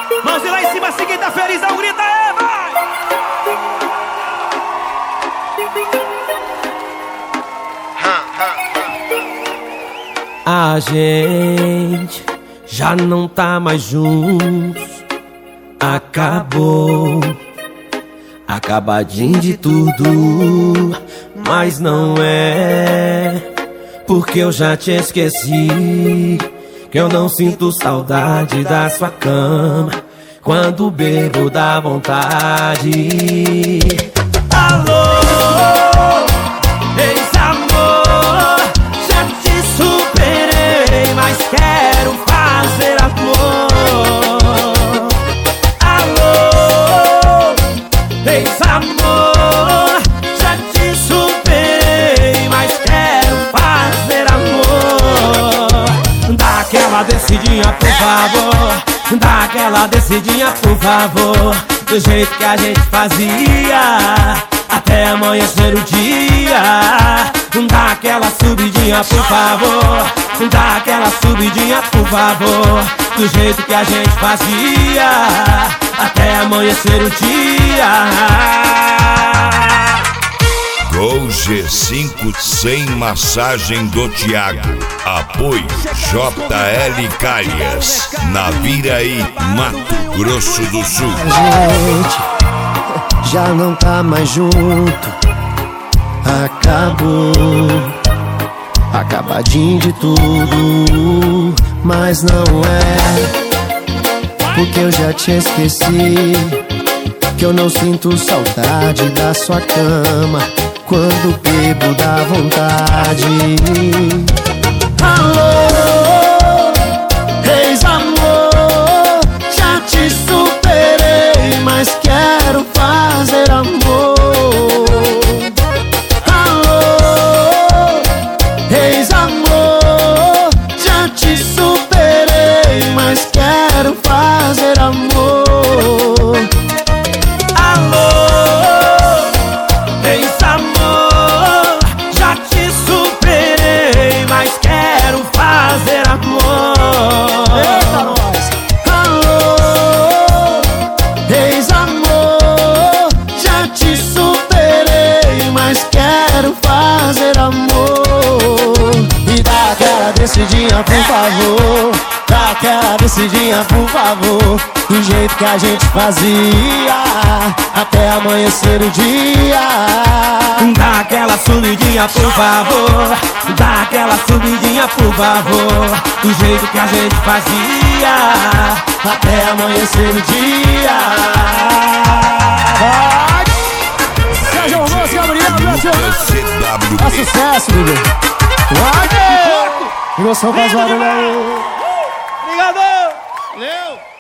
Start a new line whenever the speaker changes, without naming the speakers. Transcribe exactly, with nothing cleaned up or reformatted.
Mãozinha lá em cima, se quem tá felizão, grita aí, vai! A gente já não tá mais juntos. Acabou, acabadinho de tudo. Mas não é porque eu já te esqueci, que eu não sinto saudade da sua cama. Quando bebo dá vontade. Alô, ex-amor, já te superei, mas quero fazer amor. Alô, ex-amor, já te superei, mas quero fazer amor. Dá aquela descidinha, por favor. Dá aquela descidinha, por favor. Do jeito que a gente fazia, até amanhecer o dia. Dá aquela subidinha, por favor. Dá aquela subidinha, por favor. Do jeito que a gente fazia, até amanhecer o dia.
Gol G cinco sem massagem do Thiago. Apoio J L Calhas, Naviraí, Mato Grosso do Sul.
A gente já não tá mais junto. Acabou, acabadinho de tudo. Mas não é porque eu já te esqueci, que eu não sinto saudade da sua cama. Quando bebo dá vontade. Alô, ex-amor, já te superei, mas quero fazer amor. Alô, ex-amor, já te superei, mas quero fazer amor.
Alô, ex-amor, já te superei, mas quero fazer amor.
Eita, nós!
Alô,
Ex-amor, já te superei, mas quero fazer amor. E dá aquela descidinha, por favor. Dá aquela descidinha, por favor. Do jeito que a gente fazia, até amanhecer o dia.
dá aquela subidinha, por favor. Dá aquela subidinha, por favor. Do jeito que a gente fazia,
Até amanhecer o dia. Vai! Sérgio Alonso, Gabriel, Brasil.
C W
É sucesso, bebê. Vai! Gostou, faz barulho aí.
Obrigado! Valeu!